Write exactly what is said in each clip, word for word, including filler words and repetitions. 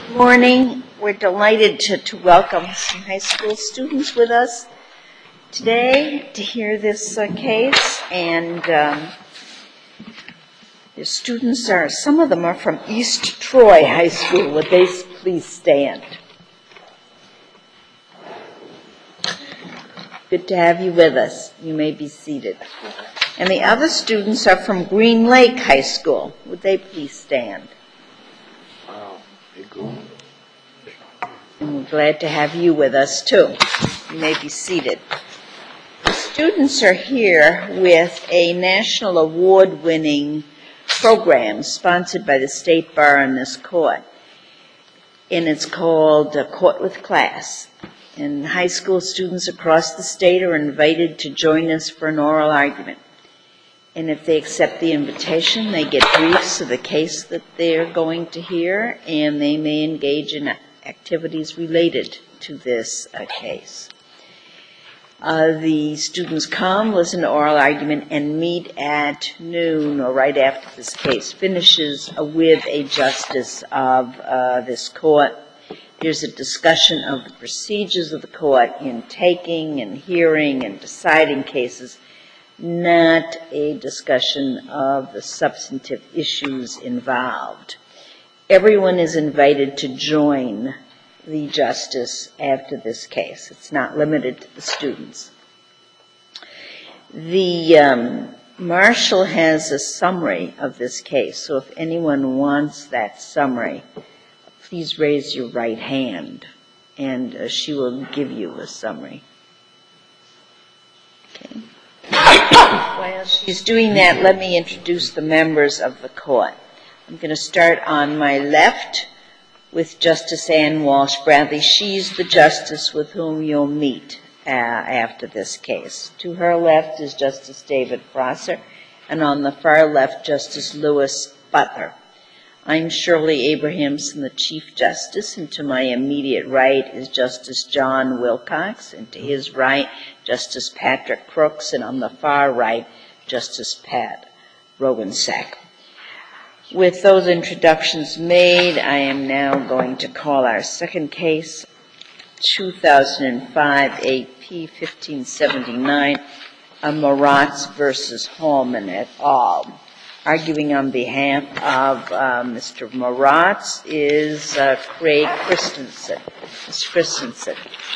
Good morning. We're delighted to, to welcome some high school students with us today to hear this uh, case. And um, the students are, some of them are from East Troy High School. Would they please stand? Good to have you with us. You may be seated. And the other students are from Green Lake High School. Would they please stand? And we're glad to have you with us, too. You may be seated. The students are here with a national award-winning program sponsored by the State Bar in this court. And it's called uh, Court with Class. And high school students across the state are invited to join us for an oral argument. And if they accept the invitation, they get briefs of the case that they're going to hear, and they may engage in activities related to this uh, case. Uh, the students come, listen to oral argument, and meet at noon or right after this case finishes uh, with a justice of uh, this court. There's a discussion of the procedures of the court in taking and hearing and deciding cases, not a discussion of the substantive issues involved. Everyone is invited to join the justice after this case. It's not limited to the students. The um, marshal has a summary of this case, so if anyone wants that summary, please raise your right hand, and uh, she will give you a summary. Okay. While she's doing that, let me introduce the members of the court. I'm going to start on my left with Justice Ann Walsh Bradley. She's the justice with whom you'll meet uh, after this case. To her left is Justice David Prosser, and on the far left, Justice Lewis Butler. I'm Shirley Abrahamson, the Chief Justice, and to my immediate right is Justice John Wilcox, and to his right, Justice Patrick Crooks, and on the far right, Justice Pat Rowensack. With those introductions made, I am now going to call our second case, two thousand five A P fifteen seventy-nine, Moratz versus Hallman et al. Arguing on behalf of uh, Mister Moratz is uh, Craig Christensen. Miz Christensen.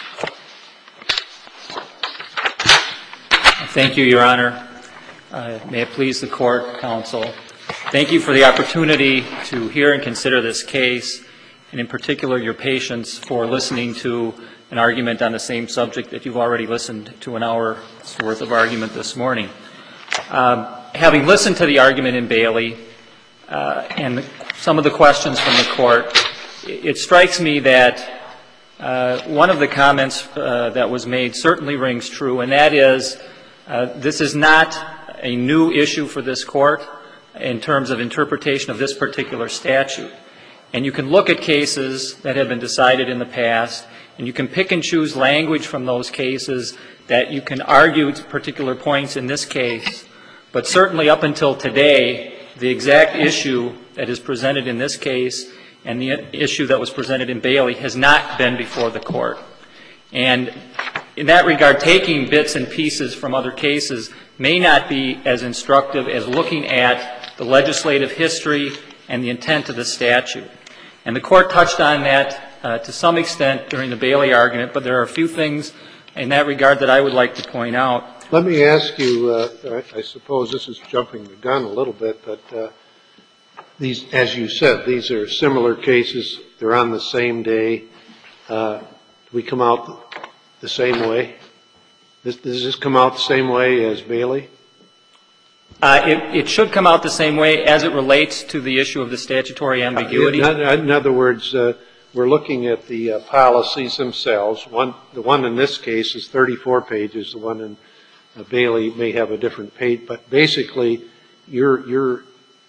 Thank you, Your Honor. Uh, may it please the court, counsel. Thank you for the opportunity to hear and consider this case, and in particular your patience for listening to an argument on the same subject that you've already listened to an hour's worth of argument this morning. Um, having listened to the argument in Bailey uh, and some of the questions from the court, it, it strikes me that uh, one of the comments uh, that was made certainly rings true, and that is uh, this is not a new issue for this court in terms of interpretation of this particular statute. And you can look at cases that have been decided in the past, and you can pick and choose language from those cases that you can argue particular points in this case. But certainly up until today, the exact issue that is presented in this case and the issue that was presented in Bailey has not been before the court. And in that regard, taking bits and pieces from other cases may not be as instructive as looking at the legislative history and the intent of the statute. And the court touched on that uh, to some extent during the Bailey argument, but there are a few things in that regard that I would like to point out. Let me ask you, uh, I suppose this is jumping the gun a little bit, but uh, these, as you said, these are similar cases. They're on the same day. Uh, do we come out the same way? This, does this come out the same way as Bailey? Uh, it, it should come out the same way as it relates to the issue of the statutory ambiguity. In, in other words, uh, we're looking at the uh, policies themselves. One, the one in this case is thirty-four pages. The one in uh, Bailey may have a different page. But basically, you're you're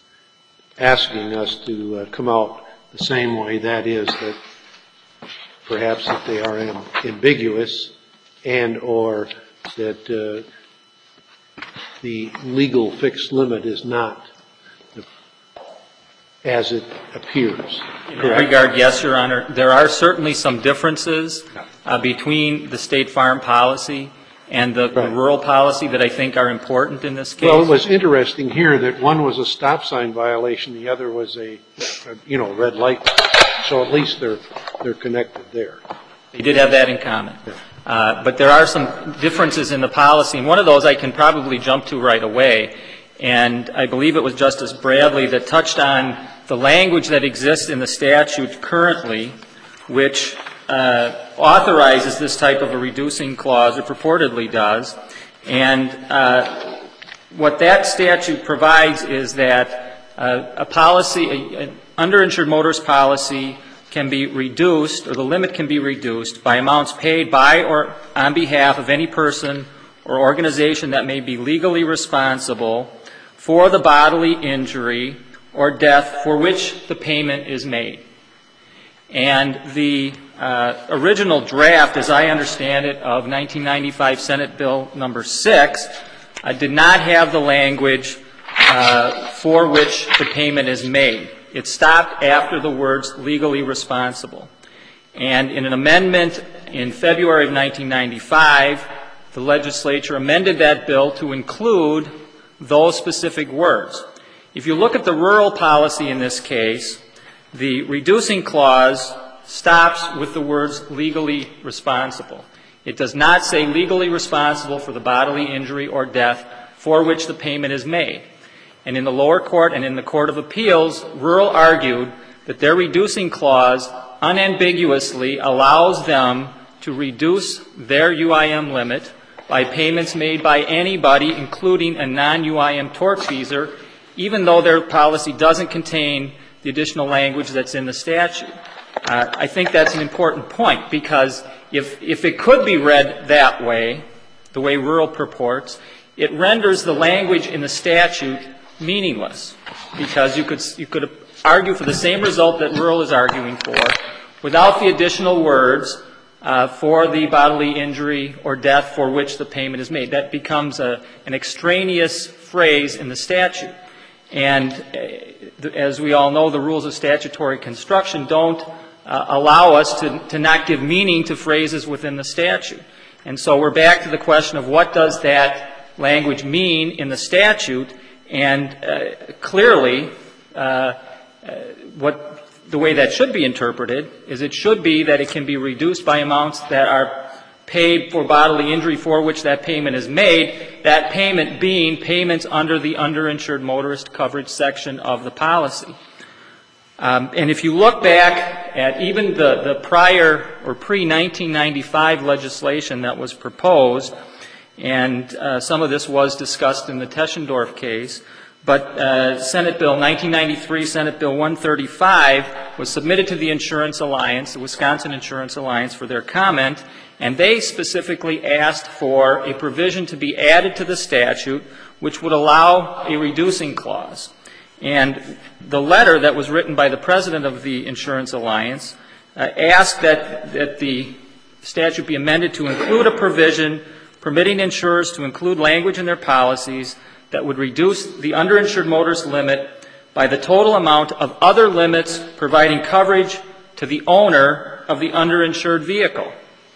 asking us to uh, come out the same way. That is that perhaps that they are ambiguous and or that uh, the legal fixed limit is not as it appears. In that regard, yes, Your Honor. There are certainly some differences uh, between the State Farm policy and the, right. the rural policy that I think are important in this case. Well, it was interesting here that one was a stop sign violation, the other was a, a you know, red light. So at least they're they're connected there. They did have that in common. Yeah. Uh, but there are some differences in the policy, and one of those I can probably jump to right away. And I believe it was Justice Bradley that touched on the language that exists in the statute currently, which uh, authorizes this type of a reducing clause, or purportedly does. And uh, what that statute provides is that uh, a policy, an underinsured motorist policy, can be reduced, or the limit can be reduced by amounts paid by or on behalf of any person or organization that may be legally responsible for the bodily injury or death for which the payment is made. And the uh, original draft, as I understand it, of nineteen ninety-five Senate Bill number six, uh, did not have the language uh, for which the payment is made. It stopped after the words legally responsible. And in an amendment in February of nineteen ninety-five, the legislature amended that bill to include those specific words. If you look at the rural policy in this case, the reducing clause stops with the words legally responsible. It does not say legally responsible for the bodily injury or death for which the payment is made. And in the lower court and in the Court of Appeals, rural argued that their reducing clause unambiguously allows them to reduce their U I M limit by payments made by anybody, including a non-U I M tortfeasor, even though their policy doesn't contain the additional language that's in the statute. Uh, I think that's an important point, because if, if it could be read that way, the way rural purports, it renders the language in the statute meaningless, because you could, you could argue for the same result that rural is arguing for without the additional words uh, for the bodily injury or death for which the payment is made. That becomes a, an extraneous phrase in the statute. And uh, as we all know, the rules of statutory construction don't uh, allow us to, to not give meaning to phrases within the statute. And so we're back to the question of what does that language mean in the statute. And uh, clearly, uh, uh, what the way that should be interpreted is it should be that it can be reduced by amounts that are paid for bodily injury for which that payment is made, that payment being payments under the underinsured motorist coverage section of the policy. Um, and if you look back at even the, the prior or pre-nineteen ninety-five legislation that was proposed, and uh, some of this was discussed in the Teschendorf case, but uh, Senate Bill nineteen ninety-three, Senate Bill one thirty-five was submitted to the Insurance Alliance, the Wisconsin Insurance Alliance, for their comment, and they specifically asked for a provision to be added to the statute which would allow a reducing clause. And the letter that was written by the president of the Insurance Alliance uh, asked that, that the statute be amended to include a provision permitting insurers to include language in their policies that would reduce the underinsured motorist limit by the total amount of other limits providing coverage to the owner of the underinsured vehicle.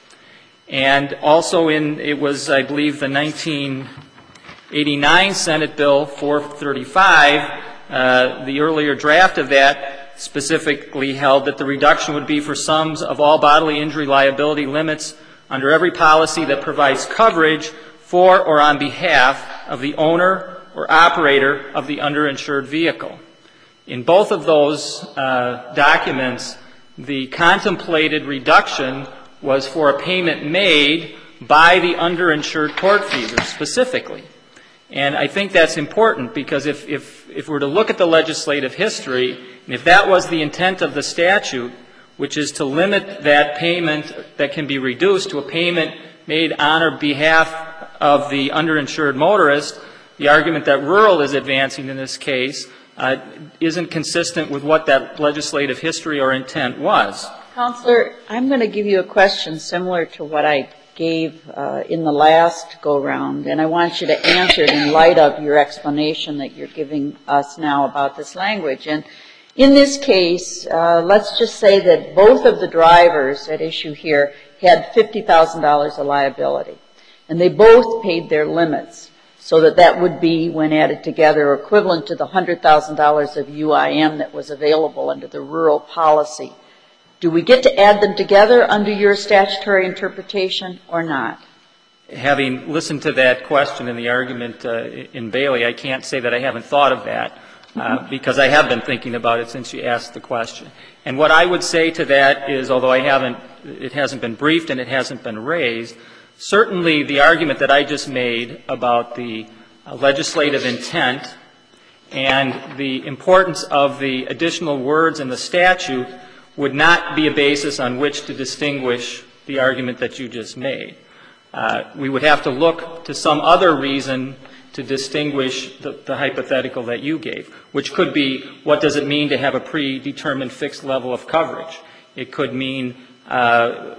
And also in, it was, I believe, the nineteen eighty-nine Senate Bill four thirty-five, uh, the earlier draft of that specifically held that the reduction would be for sums of all bodily injury liability limits under every policy that provides coverage for or on behalf of the owner or operator of the underinsured vehicle. In both of those uh, documents, the contemplated reduction was for a payment made by the underinsured tortfeasor specifically. And I think that's important, because if, if, if we're to look at the legislative history, and if that was the intent of the statute, which is to limit that payment that can be reduced to a payment made on or behalf of the underinsured motorist, the argument that rural is advancing in this case uh, isn't consistent with what that legislative history or intent was. Counselor, I'm going to give you a question similar to what I gave uh, in the last go-round, and I want you to answer it in light of your explanation that you're giving us now about this language. And In this case, uh, let's just say that both of the drivers at issue here had fifty thousand dollars of liability, and they both paid their limits, so that that would be, when added together, equivalent to the one hundred thousand dollars of U I M that was available under the rural policy. Do we get to add them together under your statutory interpretation or not? Having listened to that question in the argument uh, in Bailey, I can't say that I haven't thought of that, uh, because I have been thinking about it since you asked the question. And what I would say to that is, although I haven't, it hasn't been briefed and it hasn't been raised, certainly the argument that I just made about the uh, legislative intent and the importance of the additional words in the statute would not be a basis on which to distinguish the argument that you just made. Uh, we would have to look to some other reason to distinguish the, the hypothetical that you gave, which could be, what does it mean to have a predetermined fixed level of coverage? It could mean, uh,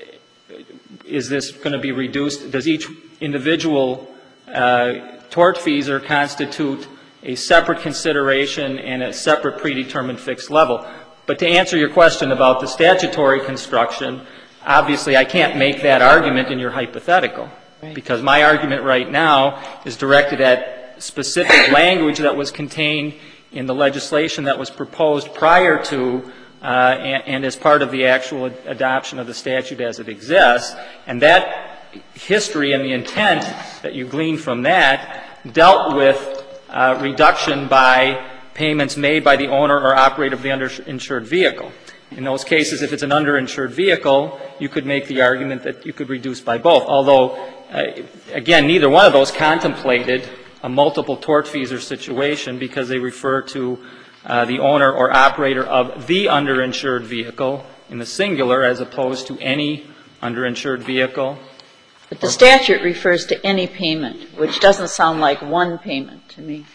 is this going to be reduced? Does each individual uh, tortfeasor constitute a separate consideration and a separate predetermined fixed level? But to answer your question about the statutory construction, obviously I can't make that argument in your hypothetical, right, because my argument right now is directed at specific language that was contained in the legislation that was proposed prior to uh, and, and as part of the actual ad- adoption of the statute as it exists. And that history and the intent that you glean from that dealt with uh, reduction by payments made by the owner or operator of the underinsured vehicle. In those cases, if it's an underinsured vehicle, you could make the argument that you could reduce by both, although, uh, again, neither one of those contemplated a multiple tortfeasor situation because they refer to uh, the owner or operator of the underinsured vehicle in the singular as opposed to any underinsured vehicle. But the statute refers to any payment, which doesn't sound like one payment to me.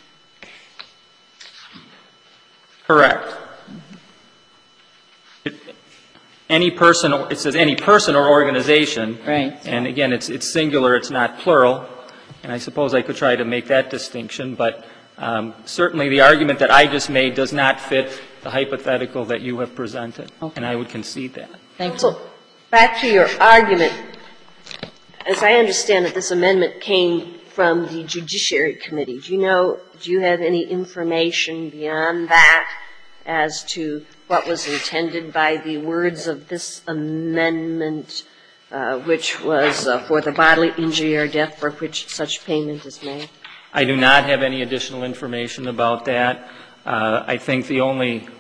Correct. It, any person, it says any person or organization. Right. And again, it's, it's singular, it's not plural. And I suppose I could try to make that distinction, but um, certainly the argument that I just made does not fit the hypothetical that you have presented. Okay. And I would concede that. Thank you. So, back to your argument, as I understand it, this amendment came from the Judiciary Committee. Do you know, do you have any information beyond that as to what was intended by the words of this amendment, uh, which was uh, for the bodily injury or death for which such payment is made? I do not have any additional information about that. Uh, I think the only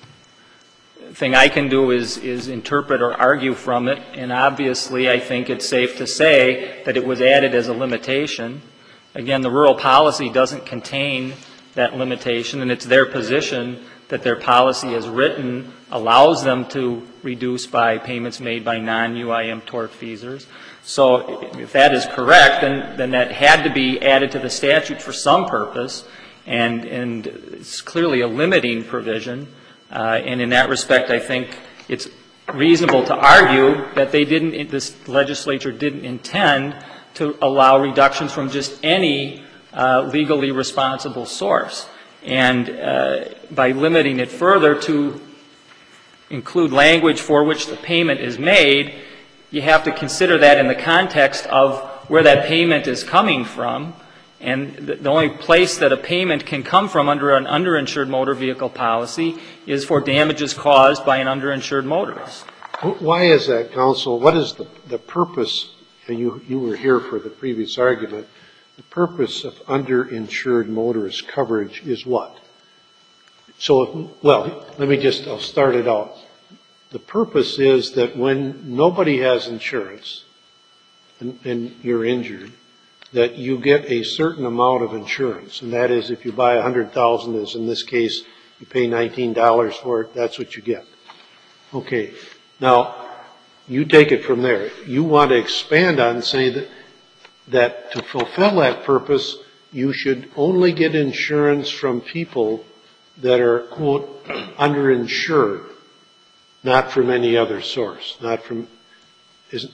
thing I can do is, is interpret or argue from it, and obviously I think it's safe to say that it was added as a limitation. Again, the rural policy doesn't contain that limitation, and it's their position that their policy as written allows them to reduce by payments made by non-U I M tortfeasors. So if that is correct, then, then that had to be added to the statute for some purpose, and, and it's clearly a limiting provision. Uh, and in that respect, I think it's reasonable to argue that they didn't, this legislature didn't intend to allow reductions from just any uh, legally responsible source. And uh, by limiting it further to include language for which the payment is made, you have to consider that in the context of where that payment is coming from. And the only place that a payment can come from under an underinsured motor vehicle policy is for damages caused by an underinsured motorist. Why is that, counsel? What is the, the purpose, and you, you were here for the previous argument, the purpose of underinsured motorist coverage is what? So, if, well, let me just, I'll start it out. The purpose is that when nobody has insurance and, and you're injured, that you get a certain amount of insurance. And that is, if you buy one hundred thousand dollars, as in this case, you pay nineteen dollars for it, that's what you get. Okay. Now, you take it from there. You want to expand on and say that, that to fulfill that purpose, you should only get insurance from people that are, quote, underinsured, not from any other source, not from, isn't.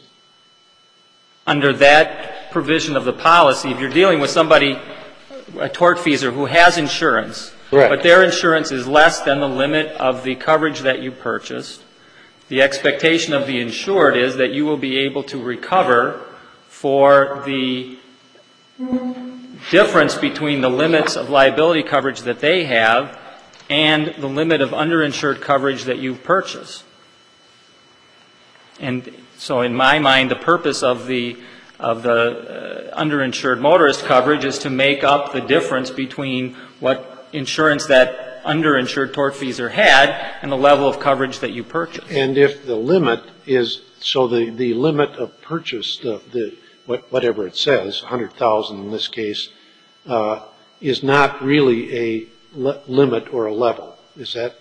Under that provision of the policy, if you're dealing with somebody, a tortfeasor who has insurance, Correct. But their insurance is less than the limit of the coverage that you purchased. The expectation of the insured is that you will be able to recover for the difference between the limits of liability coverage that they have and the limit of underinsured coverage that you've purchased. And so in my mind, the purpose of the of the uh, underinsured motorist coverage is to make up the difference between what insurance that underinsured tortfeasor had and the level of coverage that you purchased. And if the limit is, so the, the limit of purchase, the, the what, whatever it says, one hundred thousand dollars in this case, uh, is not really a le- limit or a level. Is that?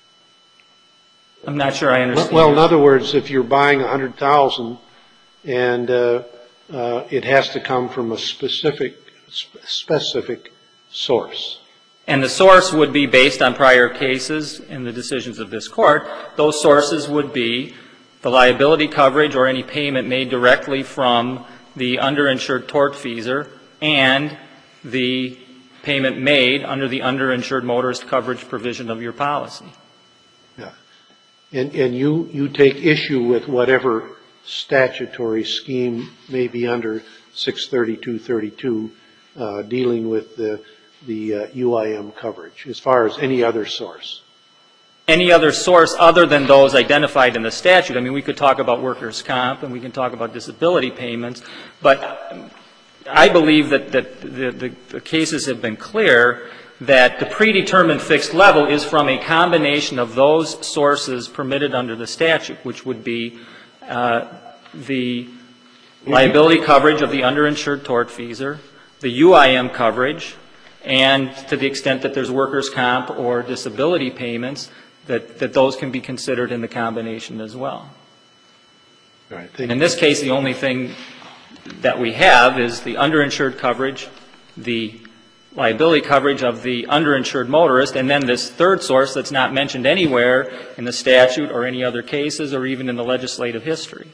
I'm not sure I understand. Well, in other words, if you're buying one hundred thousand dollars and uh, uh, it has to come from a specific sp- specific source. And the source would be based on prior cases in the decisions of this court. Those sources would be the liability coverage or any payment made directly from the underinsured tortfeasor and the payment made under the underinsured motorist coverage provision of your policy. Yeah. And, and you, you take issue with whatever statutory scheme may be under six thirty-two thirty-two uh, dealing with the the uh, U I M coverage as far as any other source. Any other source other than those identified in the statute. I mean, we could talk about workers' comp and we can talk about disability payments, but I believe that, that the, the, the cases have been clear that the predetermined fixed level is from a combination of those sources permitted under the statute, which would be uh, the liability coverage of the underinsured tortfeasor, the U I M coverage, and to the extent that there's workers' comp or disability payments, that, that those can be considered in the combination as well. All right, and in this case, the only thing that we have is the underinsured coverage, the liability coverage of the underinsured motorist, and then this third source that's not mentioned anywhere in the statute or any other cases or even in the legislative history.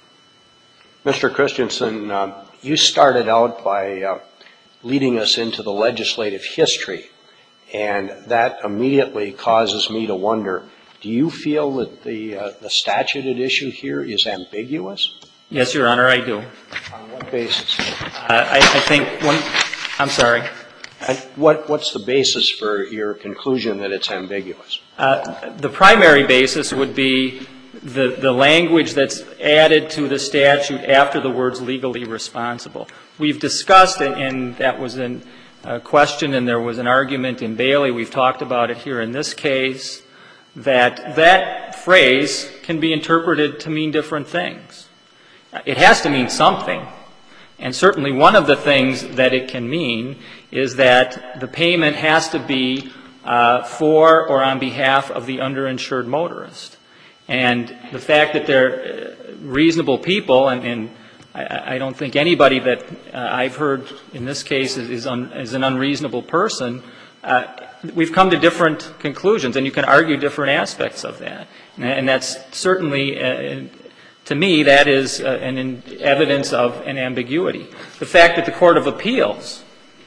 Mister Christensen, uh, you started out by uh, leading us into the legislative history, and that immediately causes me to wonder, do you feel that the, uh, the statute at issue here is ambiguous? Yes, Your Honor, I do. On what basis? Uh, I, I think one, I'm sorry. And what, what's the basis for your conclusion that it's ambiguous? Uh, the primary basis would be the, the language that's added to the statute after the words legally responsible. We've discussed, and, and that was in a question and there was an argument in Bailey, we've talked about it here in this case, that that phrase can be interpreted to mean different things. It has to mean something. And certainly one of the things that it can mean is that the payment has to be uh, for or on behalf of the underinsured motorist. And the fact that they're reasonable people, and, and I, I don't think anybody that uh, I've heard in this case is, is, un, is an unreasonable person, uh, we've come to different conclusions, and you can argue different aspects of that. And, and that's certainly... Uh, To me, that is uh, an in evidence of an ambiguity. The fact that the Court of Appeals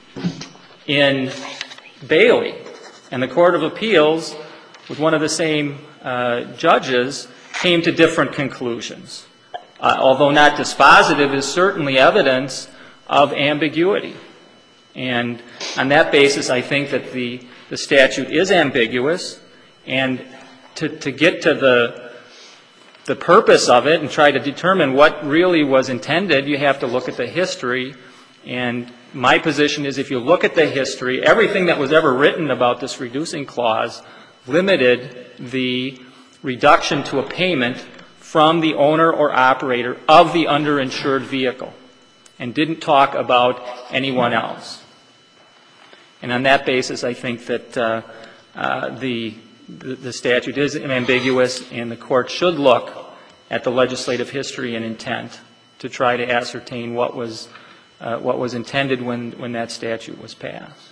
in Bailey and the Court of Appeals with one of the same uh, judges came to different conclusions, uh, although not dispositive, is certainly evidence of ambiguity. And on that basis, I think that the, the statute is ambiguous, and to, to get to the the purpose of it and try to determine what really was intended, you have to look at the history. And my position is if you look at the history, everything that was ever written about this reducing clause limited the reduction to a payment from the owner or operator of the underinsured vehicle and didn't talk about anyone else. And on that basis, I think that uh, uh, the The, the statute is ambiguous, and the court should look at the legislative history and intent to try to ascertain what was uh, what was intended when, when that statute was passed.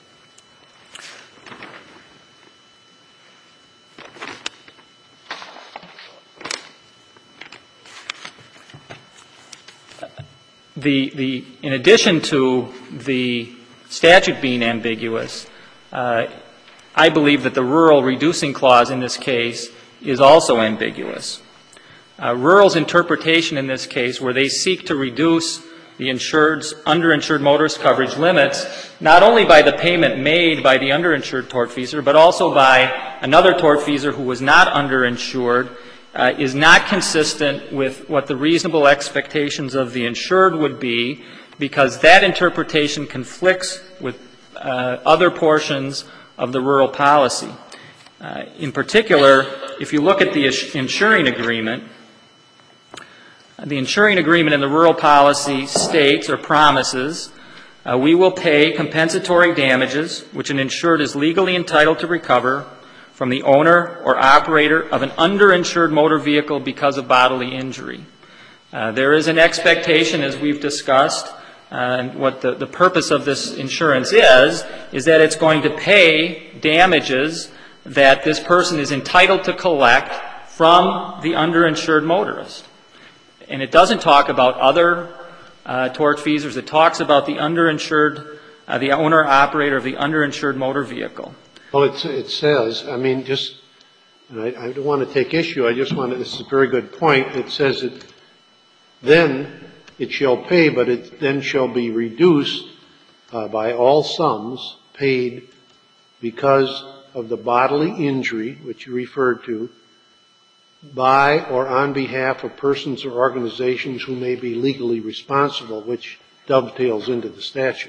The the in addition to the statute being ambiguous, uh, I believe that the rural reducing clause in this case is also ambiguous. Uh, rural's interpretation in this case, where they seek to reduce the insured's underinsured motorist coverage limits, not only by the payment made by the underinsured tortfeasor, but also by another tortfeasor who was not underinsured, uh, is not consistent with what the reasonable expectations of the insured would be, because that interpretation conflicts with uh, other portions of the rural policy. Uh, in particular, if you look at the insuring agreement, the insuring agreement in the rural policy states or promises, uh, we will pay compensatory damages which an insured is legally entitled to recover from the owner or operator of an underinsured motor vehicle because of bodily injury. Uh, there is an expectation, as we've discussed, uh, and what the, the purpose of this insurance is, is that it's going to pay damages that this person is entitled to collect from the underinsured motorist. And it doesn't talk about other uh, tortfeasors. It talks about the underinsured, uh, the owner-operator of the underinsured motor vehicle. Well, it's, it says, I mean, just, and I, I don't want to take issue, I just want to, this is a very good point. It says that then it shall pay, but it then shall be reduced uh, by all sums paid because of the bodily injury, which you referred to, by or on behalf of persons or organizations who may be legally responsible, which dovetails into the statute.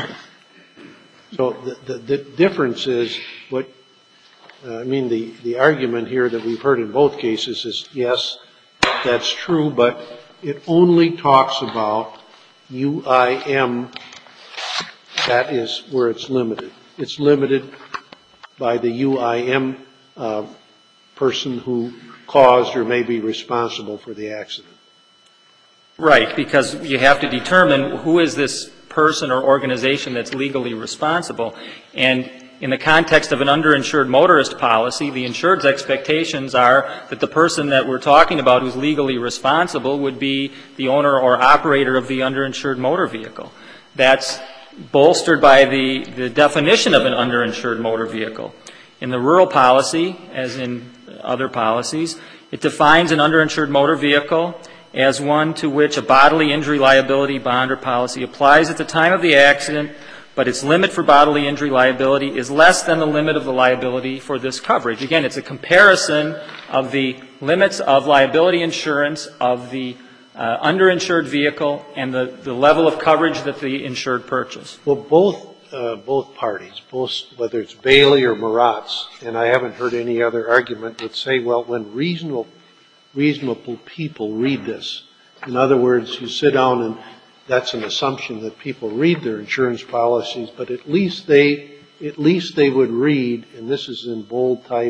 So the, the, the difference is what, uh, I mean, the, the argument here that we've heard in both cases is, yes, that's true, but it only talks about U I M. That is where it's limited. It's limited by the U I M uh, person who caused or may be responsible for the accident. Right, because you have to determine who is this person or organization that's legally responsible. And in the context of an underinsured motorist policy, the insured's expectations are that the person that we're talking about who's legally responsible would be the owner or operator of the underinsured motor vehicle. That's bolstered by the, the definition of an underinsured motor vehicle. In the rural policy, as in other policies, it defines an underinsured motor vehicle as one to which a bodily injury liability bond or policy applies at the time of the accident, but its limit for bodily injury liability is less than the limit of the liability for this coverage. Again, it's a comparison of the limits of liability insurance of the uh, underinsured vehicle and the, the level of coverage that the insured purchased. Well, both uh, both parties, both whether it's Bailey or Maratz, and I haven't heard any other argument, would say, well, when reasonable reasonable people read this, in other words, you sit down and that's an assumption that people read their insurance policies, but at least they at least they would read, and this is in bold type,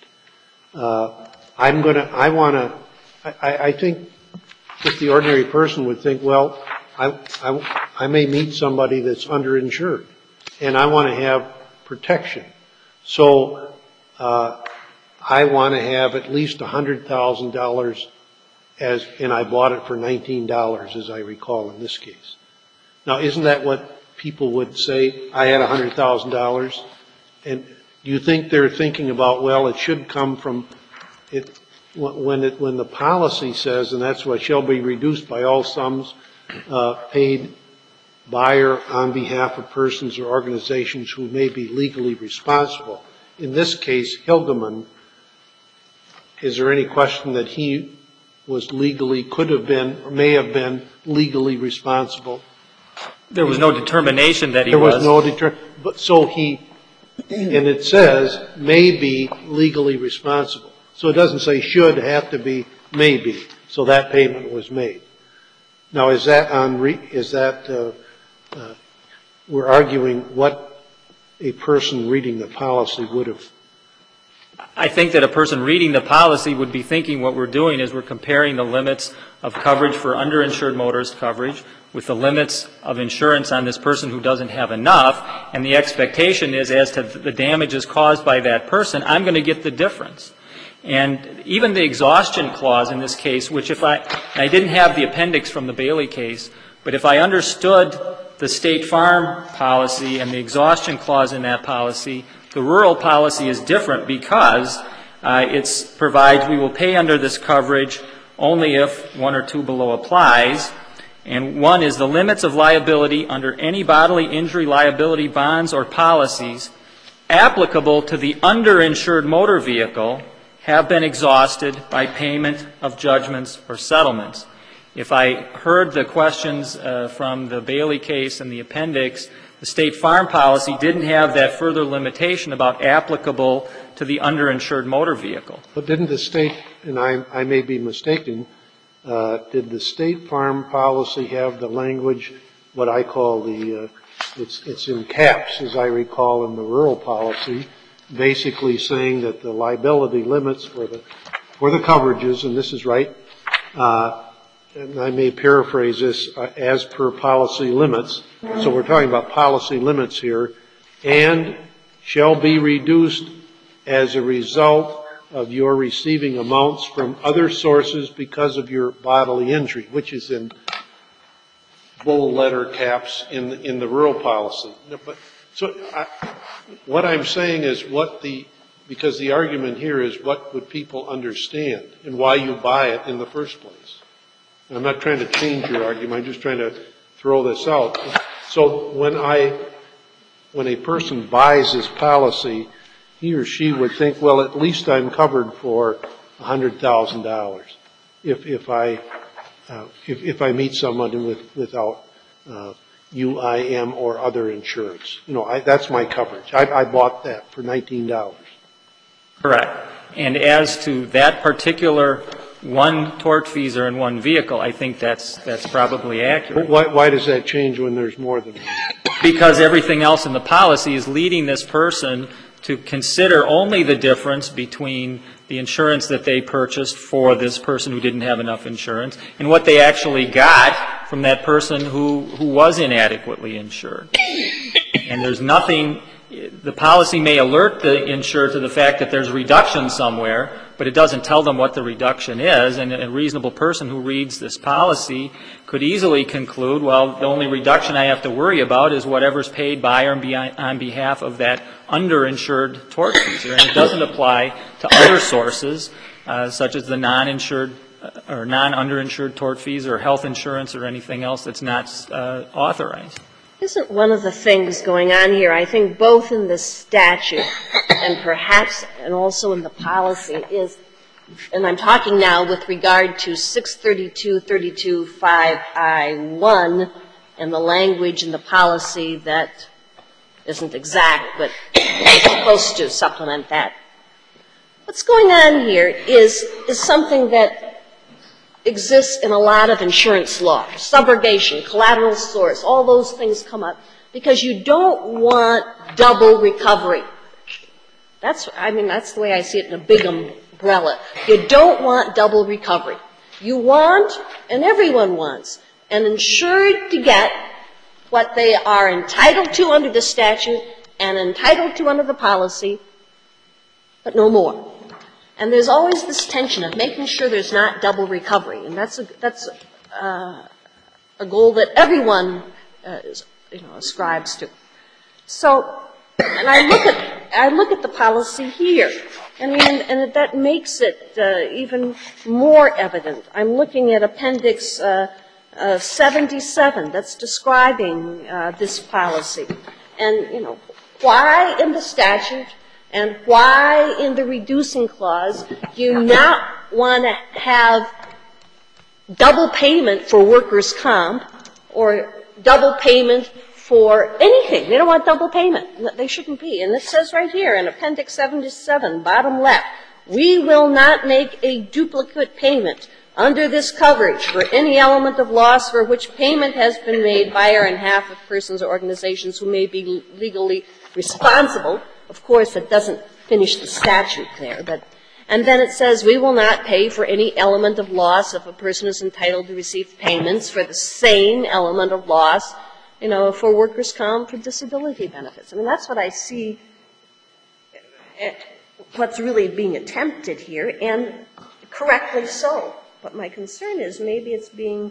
uh, I'm going to, I want to, I, I think that the ordinary person would think, well, I, I, I may meet somebody that's underinsured, and I want to have protection. So uh, I want to have at least one hundred thousand dollars, as, and I bought it for nineteen dollars, as I recall in this case. Now, isn't that what people would say? I had one hundred thousand dollars. And do you think they're thinking about, well, it should come from it when it when the policy says, and that's what shall be reduced by all sums uh, paid by or on behalf of persons or organizations who may be legally responsible. In this case, Hilgeman, is there any question that he was legally, could have been, or may have been legally responsible? There was no determination that he there was. There was no deter, but so he, and it says may be legally responsible. So it doesn't say should, have to be, may be. So that payment was made. Now, is that on? Re, is that uh, uh, we're arguing what a person reading the policy would have? I think that a person reading the policy would be thinking what we're doing is we're comparing the limits of coverage for underinsured motorist coverage with the limits of insurance on this person who doesn't have enough, and the expectation is as to the damages caused by that person, I'm going to get the difference. And even the exhaustion clause in this case, which if I, I didn't have the appendix from the Bailey case, but if I understood the State Farm policy and the exhaustion clause in that policy The rural policy is different because uh, it provides we will pay under this coverage only if one or two below applies. And one is the limits of liability under any bodily injury liability bonds or policies applicable to the underinsured motor vehicle have been exhausted by payment of judgments or settlements. If I heard the questions uh, from the Bailey case and the appendix, the State Farm policy didn't have that further limitation about applicable to the underinsured motor vehicle. But didn't the state, and I, I may be mistaken, uh, did the State Farm policy have the language, what I call the, uh, it's, it's in caps, as I recall, in the rural policy, basically saying that the liability limits for the, for the coverages, and this is right, uh, and I may paraphrase this, uh, as per policy limits. So we're talking about policy limits here, and shall be reduced as a result of your receiving amounts from other sources because of your bodily injury, which is in bold letter caps in the, in the rural policy. But, so I, what I'm saying is what the, because the argument here is what would people understand and why you buy it in the first place. I'm not trying to change your argument. I'm just trying to throw this out. So when I, when a person buys this policy, he or she would think, well, at least I'm covered for one hundred thousand dollars if, if I, uh, if, if I meet someone with, without, uh, U I M or other insurance. You know, I, that's my coverage. I, I bought that for nineteen dollars. Correct. And as to that particular one tortfeasor in one vehicle, I think that's that's probably accurate. Why, why does that change when there's more than one? Because everything else in the policy is leading this person to consider only the difference between the insurance that they purchased for this person who didn't have enough insurance and what they actually got from that person who, who was inadequately insured. And there's nothing, the policy may alert the insured to the fact that there's a reduction somewhere, but it doesn't tell them what the reduction is, and a reasonable person who reads this policy could easily conclude, well, the only reduction I have to worry about is whatever's paid by or on behalf of that underinsured tortfeasor, and it doesn't apply to other sources, uh, such as the non-insured or non-underinsured tortfeasor or health insurance or anything else that's not uh, authorized. Isn't one of the things going on here, I think both in the statute and perhaps and also in the policy is, and I'm talking now with regard to six thirty-two thirty-two five I one and the language in the policy that isn't exact but is supposed to supplement that. What's going on here is, is something that exists in a lot of insurance law. Subrogation, collateral source, all those things come up because you don't want double recovery. That's, I mean, that's the way I see it in a big umbrella. You don't want double recovery. You want, and everyone wants, an insured to get what they are entitled to under the statute and entitled to under the policy, but no more. And there's always this tension of making sure there's not double recovery, and that's a, that's uh, a goal that everyone uh, is, you know, ascribes to. So, and I look at I look at the policy here, I mean, and that makes it uh, even more evident. I'm looking at Appendix uh, uh, seventy-seven that's describing uh, this policy, and you know, why in the statute and why in the reducing clause do you not want to have double payment for workers' comp or double payment for anything? They don't want double payment. They shouldn't be. And it says right here in Appendix seventy-seven, bottom left, we will not make a duplicate payment under this coverage for any element of loss for which payment has been made by or on behalf of persons or organizations who may be legally responsible. Of course, it doesn't finish the statute there, but, and then it says we will not pay for any element of loss if a person is entitled to receive payments for the same element of loss, you know, for workers' comp, for disability benefits. I mean, that's what I see, what's really being attempted here, and correctly so. But my concern is maybe it's being,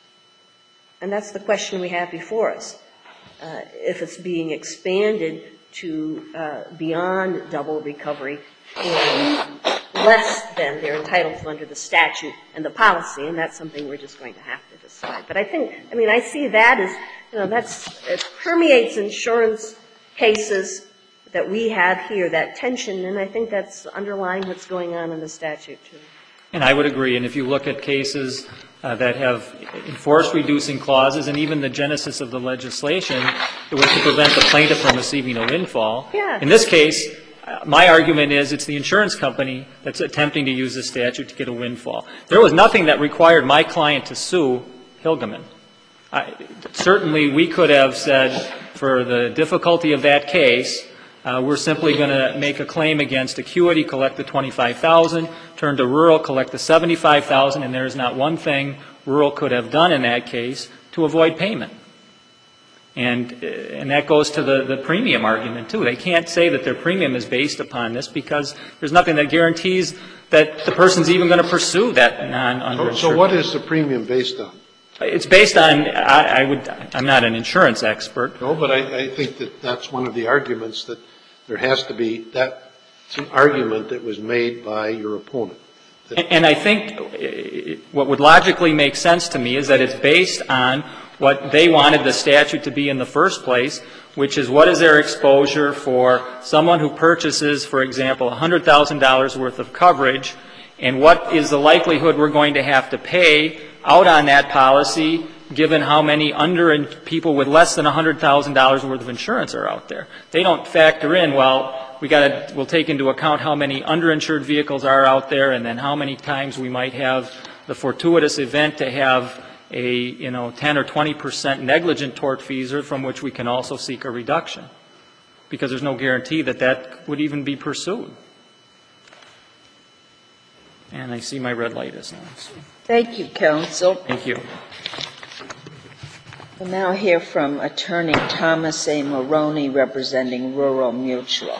and that's the question we have before us, uh, if it's being expanded to uh, beyond double recovery and less than they're entitled to under the statute and the policy, and that's something we're just going to have to decide. But I think, I mean, I see that as, you know, that's, it permeates insurance cases that we have here, that tension, and I think that's underlying what's going on in the statute, too. And I would agree. And if you look at cases uh, that have enforced reducing clauses, and even the genesis of the legislation, it was to prevent the plaintiff from receiving a windfall. Yeah. In this case, uh, my argument is it's the insurance company that's attempting to use the statute to get a windfall. There was nothing that required my client to sue Hilgeman. I, certainly, we could have said, for the difficulty of that case, Uh, we're simply going to make a claim against Acuity, collect the twenty-five thousand dollars, turn to Rural, collect the seventy-five thousand dollars, and there's not one thing Rural could have done in that case to avoid payment. And, uh, and that goes to the, the premium argument, too. They can't say that their premium is based upon this because there's nothing that guarantees that the person's even going to pursue that non-underinsured. So what is the premium based on? It's based on, I, I would, I'm not an insurance expert. No, but I, I think that that's one of the arguments that there has to be, that's an argument that was made by your opponent. And, and I think what would logically make sense to me is that it's based on what they wanted the statute to be in the first place, which is what is their exposure for someone who purchases, for example, one hundred thousand dollars worth of coverage, and what is the likelihood we're going to have to pay out on that policy given how many under people with less than one hundred thousand dollars worth of insurance are out there. They don't factor in, well, we got to, we'll take into account how many underinsured vehicles are out there and then how many times we might have the fortuitous event to have a, you know, ten or twenty percent negligent tortfeasor from which we can also seek a reduction, because there's no guarantee that that would even be pursued. And I see my red light is on. Thank you, counsel. Thank you. We'll now hear from Attorney Thomas A. Maroney, representing Rural Mutual.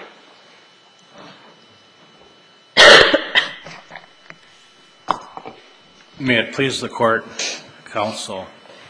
May it please the court, counsel.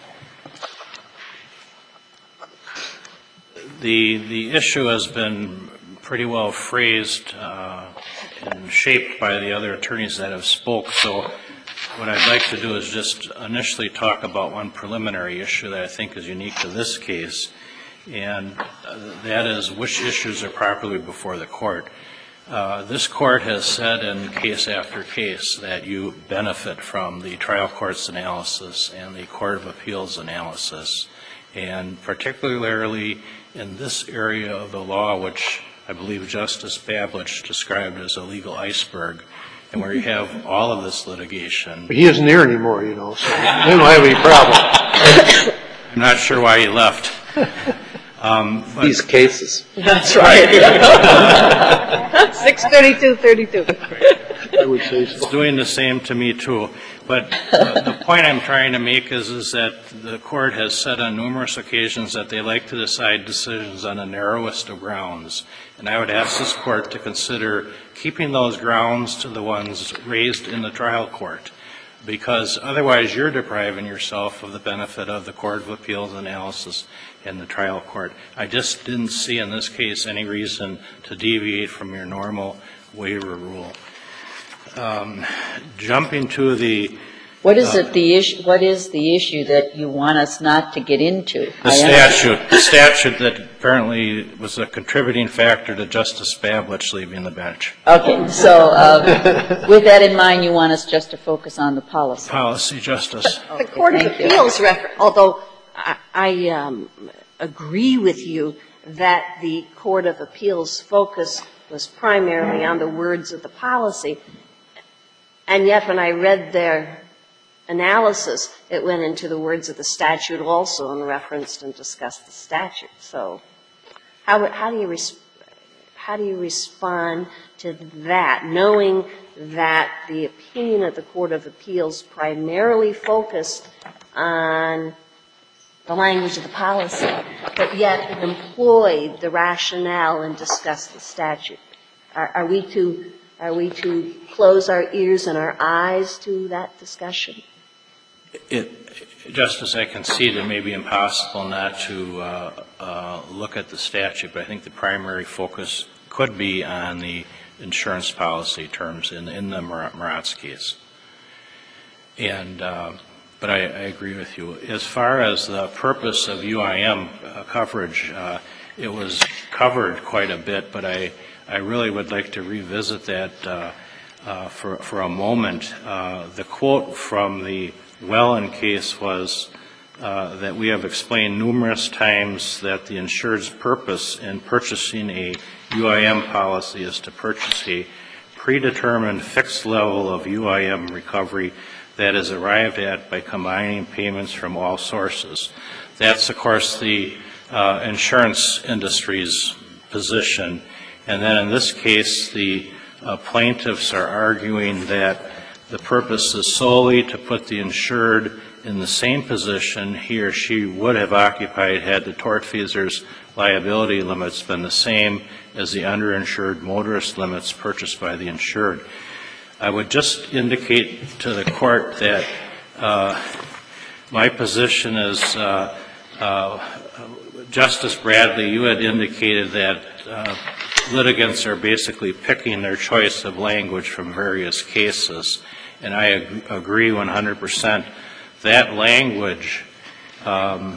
The, the issue has been pretty well phrased uh, and shaped by the other attorneys that have spoke, so what I'd like to do is just initially talk about one preliminary issue that I think is unique to this case, and that is which issues are properly before the court. Uh, this court has said in case after case that you benefit from the trial court's analysis and the Court of Appeals analysis, and particularly in this area of the law, which I believe Justice Bablich described as a legal iceberg, and where you have all of this litigation. But he isn't here anymore, you know, so we don't have any problem. I'm not sure why he left. Um, These cases. That's right. six thirty-two thirty-two. I would say so. It's doing the same to me, too. But uh, the point I'm trying to make is, is that the court has said on numerous occasions that they like to decide decisions on the narrowest of grounds. And I would ask this court to consider keeping those grounds to the ones raised in the trial court, because otherwise you're depriving yourself of the benefit of the Court of Appeals analysis in the trial court. I just didn't see in this case any reason to deviate from your normal waiver rule. Um, jumping to the What is it the issue? What is the issue that you want us not to get into? The statute, the statute that apparently was a contributing factor to Justice Bablich leaving the bench. Okay, so uh, with that in mind, you want us just to focus on the policy. Policy, Justice. The Court of Appeals refer, although I, I um, agree with you that the Court of Appeals focus was primarily on the words of the policy, and yet when I read their analysis, it went into the words of the statute also and referenced and discussed the statute. So how, how do you res- how do you respond to that, knowing that the opinion of the Court of Appeals primarily focused on the language of the policy, but yet it employed the rationale and discussed the statute? Are, are we to Are we to close our ears and our eyes to that discussion? it, Justice, I concede it may be impossible not to uh, uh, look at the statute, but I think the primary focus could be on the insurance policy terms in, in the Maratz case. And, uh, but I, I agree with you. As far as the purpose of U I M uh, coverage, uh, it was covered quite a bit, but I, I really would like to revisit that uh, uh, for, for a moment. Uh, the quote from the Wellen case was uh, that we have explained numerous times that the insured's purpose in purchasing a U I M policy is to purchase a predetermined fixed level of U I M recovery that is arrived at by combining payments from all sources. That's, of course, the uh, insurance industry's position. And then in this case, the uh, plaintiffs are arguing that the purpose is solely to put the insured in the same position he or she would have occupied had the tortfeasor's liability limits been the same as the underinsured motorist limits purchased by the insured. I would just indicate to the court that uh, my position is, uh, uh, Justice Bradley, you had indicated that uh, litigants are basically picking their choice of language from various cases, and I ag- agree one hundred percent. That language um,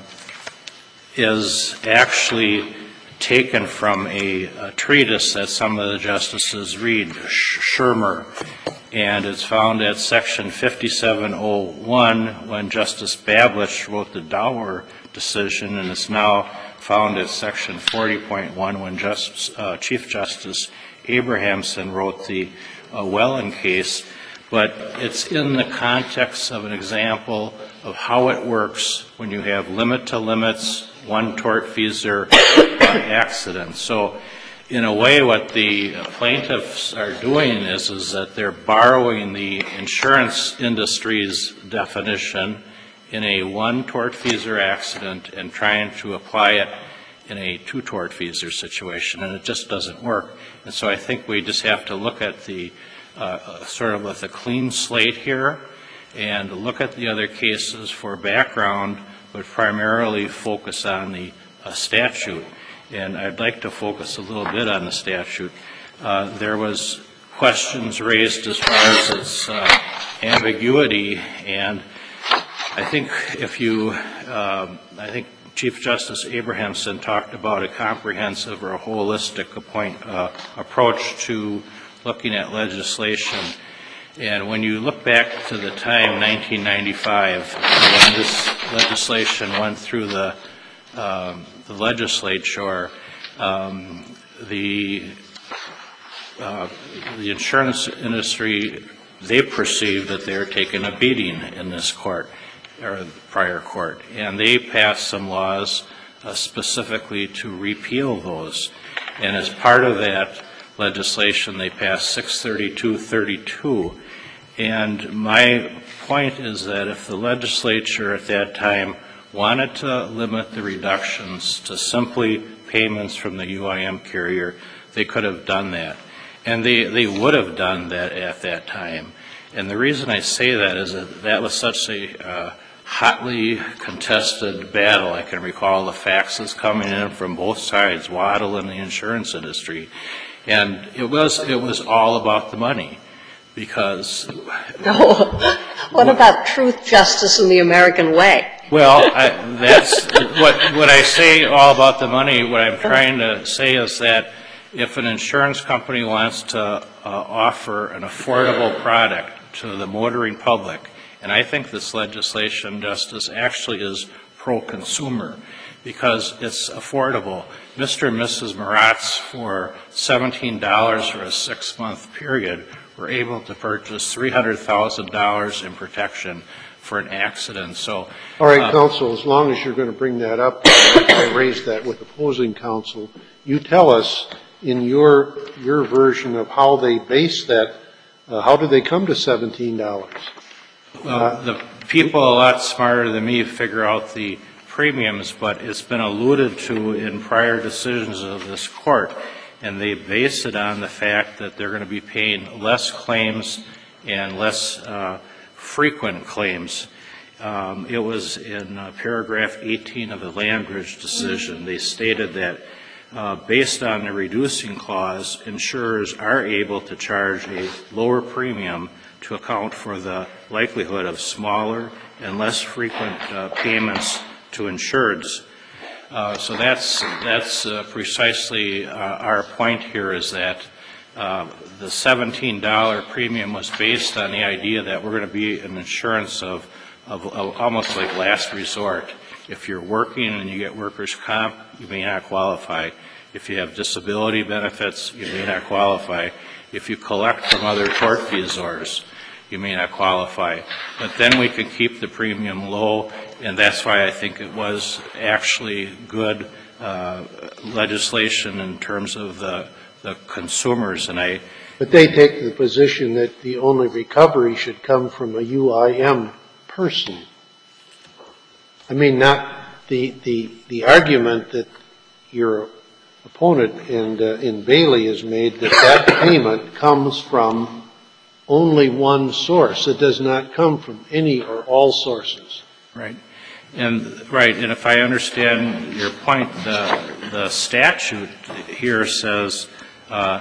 is actually taken from a, a treatise that some of the justices read, Schirmer, and it's found at section fifty-seven oh one when Justice Bablich wrote the Dower decision, and it's now found at section forty point one when Just, uh, Chief Justice Abrahamson wrote the uh, Wellen case. But it's in the context of an example of how it works when you have limit to limits, one tortfeasor uh, accident. So in a way, what the plaintiffs are doing is, is that they're borrowing the insurance industry's definition in a one tortfeasor accident and trying to apply it in a two tortfeasor situation, and it just doesn't work. And so I think we just have to look at the uh, sort of with a clean slate here and look at the other cases for background, but primarily focus on the uh, statute. And I'd like to focus a little bit on the statute. Uh, there was questions raised as far as its uh, ambiguity, and I think if you, uh, I think Chief Justice Abrahamson talked about a comprehensive or a holistic appoint, uh, approach to looking at legislation. And when you look back to the time, nineteen ninety-five, when this legislation went through the, um, the legislature, um, the, uh, the insurance industry, they perceived that they were taking a beating in this court, or the prior court, and they passed some laws uh, specifically to repeal those. And as part of that legislation, they passed six thirty-two thirty-two. And my point is that if the legislature at that time wanted to limit the reductions to simply payments from the U I M carrier, they could have done that. And they, they would have done that at that time. And the reason I say that is that that was such a uh, hotly contested battle. I can recall the faxes coming in from both sides, Waddle and the insurance industry. And it was, it was all about the money. Because No. What about truth, justice, and the American way? Well, I, that's what what I say all about the money. What I'm trying to say is that if an insurance company wants to uh, offer an affordable product to the motoring public, and I think this legislation, Justice, actually is pro-consumer because it's affordable. Mister and Missus Maratz, for seventeen dollars for a six-month period, were able to purchase three hundred thousand dollars in protection for an accident. So, all right, uh, counsel, as long as you're going to bring that up, I raised that with opposing counsel. You tell us in your your version of how they base that. Uh, how did they come to seventeen dollars? Well, uh, the people a lot smarter than me figure out the premiums, but it's been alluded to in prior decisions of this court, and they base it on the fact that they're going to be paying less claims and less uh, frequent claims. Um, it was in uh, paragraph eighteen of the Landridge decision. They stated that uh, based on the reducing clause, insurers are able to charge a lower premium to account for the likelihood of smaller and less frequent uh, payments to insureds. Uh, so that's that's uh, precisely uh, our point here, is that uh, the seventeen dollar premium was based on the idea that we're going to be an insurance of, of, of almost like last resort. If you're working and you get workers' comp, you may not qualify. If you have disability benefits, you may not qualify. If you collect from other tortfeasors, you may not qualify. But then we can keep the premium low, and that's why I think it was actually good uh, legislation in terms of the, the consumers. And I. But they take the position that the only recovery should come from a U I M person. I mean, not the the the argument that your opponent in uh, in Bailey has made, that that payment comes from only one source. It does not come from any or all sources. Right. And right, and if I understand your point, the the statute here says uh,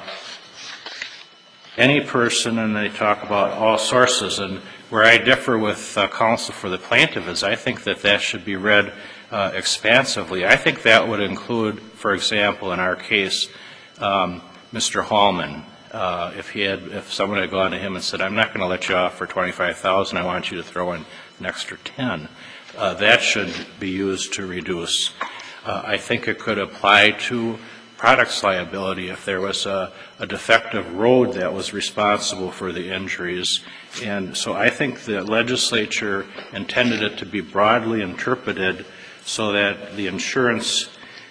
any person, and they talk about all sources. And where I differ with uh, counsel for the plaintiff is I think that that should be read uh, expansively. I think that would include, for example, in our case, um, Mister Hallman. Uh, if he had, if someone had gone to him and said, "I'm not going to let you off for twenty-five thousand dollars, I want you to throw in an extra ten," uh, that should be used to reduce. Uh, I think it could apply to products liability if there was a, a defective road that was responsible for the injuries. And so I think the legislature intended it to be broadly interpreted so that the insurance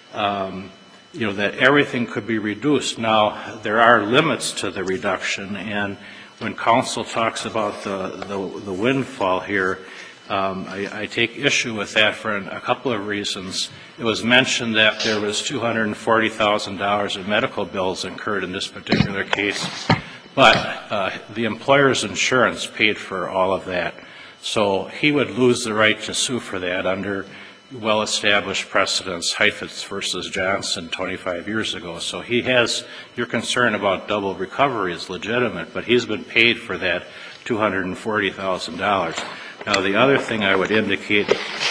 um, you know, that everything could be reduced. Now, there are limits to the reduction, and when counsel talks about the, the, the windfall here, um, I, I take issue with that for an, a couple of reasons. It was mentioned that there was two hundred forty thousand dollars in medical bills incurred in this particular case, but uh, the employer's insurance paid for all of that. So he would lose the right to sue for that under well-established precedents, Heifetz versus Johnson twenty-five years ago. So he has, your concern about double recovery is legitimate, but he's been paid for that two hundred forty thousand dollars. Now, the other thing I would indicate,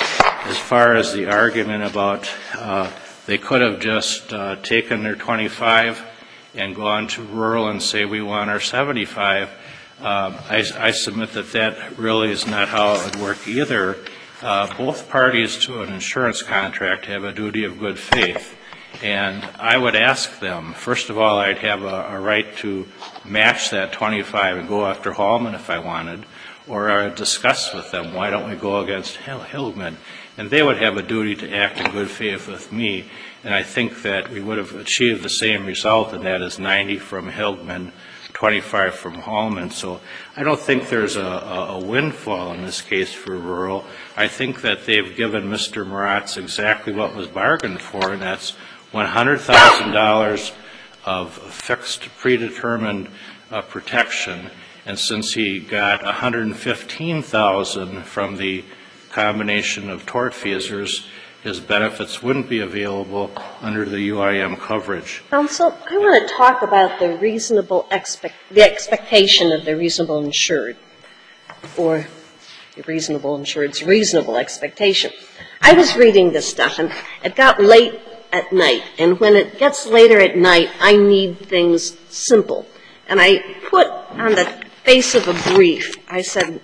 as far as the argument about uh, they could have just uh, taken their twenty-five and gone to rural and say we want our seventy-five, uh, I, I submit that that really is not how it would work either. Uh, both parties to an insurance contract have a duty of good faith, and I would ask them, first of all, I'd have a, a right to match that twenty-five and go after Hallman if I wanted, or I would discuss with them, why don't we go against Hillman? And they would have a duty to act in good faith with me, and I think that we would have achieved the same result, and that is ninety from Hillman, twenty-five from Hallman. So I don't think there's a, a windfall in this case for rural. I think that they've given Mister Maratz exactly what was bargained for, and that's one hundred thousand dollars of fixed, predetermined uh, protection. And since he got one hundred fifteen thousand dollars from the combination of tortfeasors, his benefits wouldn't be available under the U I M coverage. Counsel, I want to talk about the reasonable expect, the expectation of the reasonable insured, or the reasonable insured's reasonable expectation. I was reading this stuff, and it got late at night, and when it gets later at night, I need things simple. And I put on the face of a brief, I said,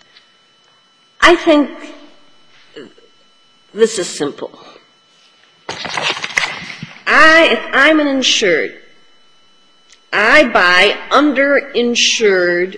I think this is simple. I, if I'm an insured, I buy underinsured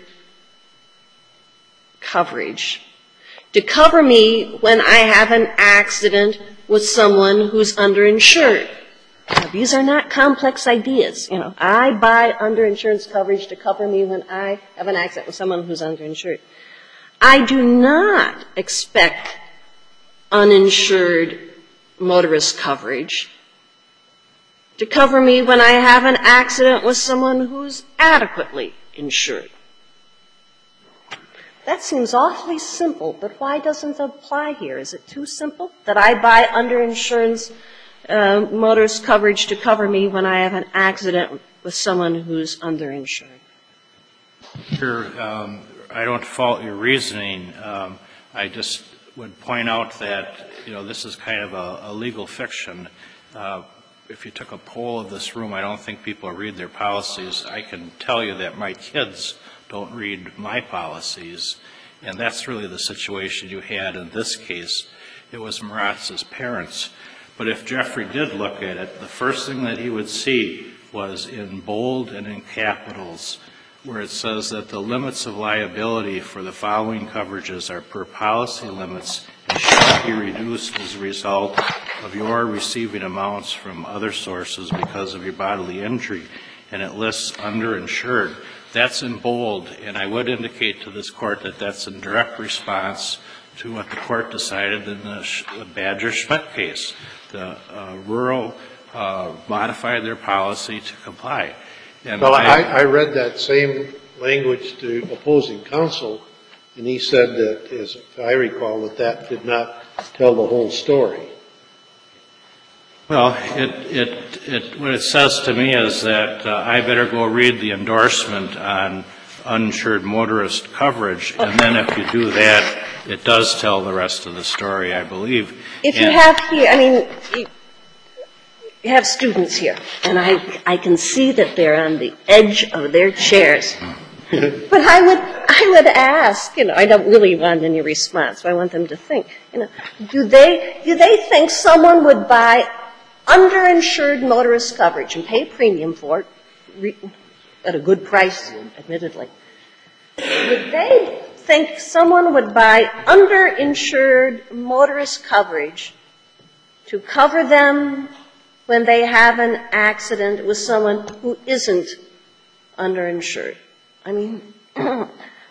coverage to cover me when I have an accident with someone who's underinsured. Now, these are not complex ideas. You know, I buy underinsurance coverage to cover me when I have an accident with someone who's underinsured. I do not expect uninsured motorist coverage to cover me when I have an accident with someone who's adequately insured. that seems awfully simple, but why doesn't it apply here? Is it too simple that I buy underinsurance uh, motorist coverage to cover me when I have an accident with someone who's underinsured? Sure. Um, I don't fault your reasoning. Um, I just would point out that, you know, this is kind of a, a legal fiction. Uh, if you took a poll of this room, I don't think people read their policies. I can tell you that my kids don't read my policies, and that's really the situation you had in this case. It was Maratz's parents. But if Jeffrey did look at it, the first thing that he would see was in bold and in capitals, where it says that the limits of liability for the following coverages are per policy limits and shall be reduced as a result of your receiving amounts from other sources because of your bodily injury, and it lists underinsured. That's in bold, and I would indicate to this court that that's in direct response to what the court decided in the Badger-Schmidt case. The uh, rural uh, modified their policy to comply. And well, I, I, I read that same language to opposing counsel, and he said that, as I recall, that that did not tell the whole story. Well, it, it, it, what it says to me is that uh, I better go read the endorsement on uninsured motorist coverage, and then if you do that, it does tell the rest of the story, I believe. If and you have here, I mean, you, you have students here, and I, I can see that they're on the edge of their chairs. But I would, I would ask, you know, I don't really want any response, but I want them to think, you know, do they, do they think someone would buy underinsured motorist coverage and pay a premium for it, re, at a good price, admittedly? Would they think someone would buy underinsured motorist coverage to cover them when they have an accident with someone who isn't underinsured? I mean, oh,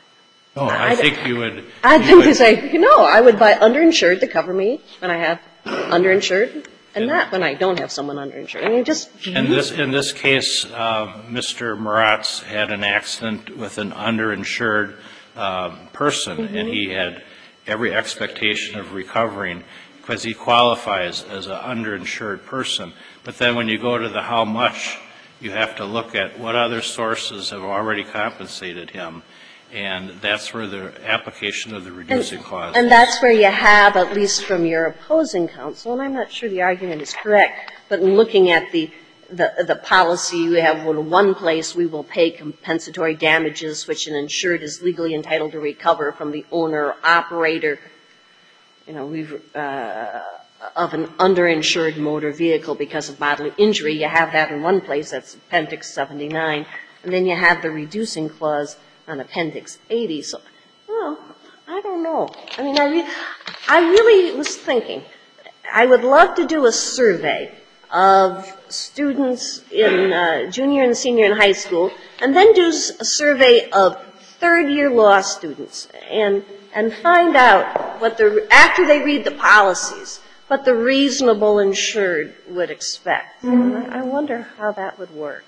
I, I think you would. I you think would, to say, you know, I would buy underinsured to cover me when I have underinsured, and not when I don't have someone underinsured. I mean, just in this in this case, uh, Mister Maratz had an accident with an underinsured um, person, mm-hmm. and he had every expectation of recovering because he qualifies as an underinsured person. But then when you go to the how much, you have to look at what other sources have already compensated him, and that's where the application of the reducing and, clause And that's where you have, at least from your opposing counsel, and I'm not sure the argument is correct, but in looking at the the, the policy, you have in one place we will pay compensatory damages which an insured is legally entitled to recover from the owner or operator, you know, we've uh, of an underinsured motor vehicle because of bodily injury. You have that in one place, that's Appendix seventy-nine, and then you have the reducing clause on Appendix eighty. So, well, I don't know. I mean, I, re- I really was thinking, I would love to do a survey of students in uh, junior and senior in high school, and then do a survey of third-year law students, and and find out what the, after they read the policies, what the reasonable insured would expect. And I wonder how that would work.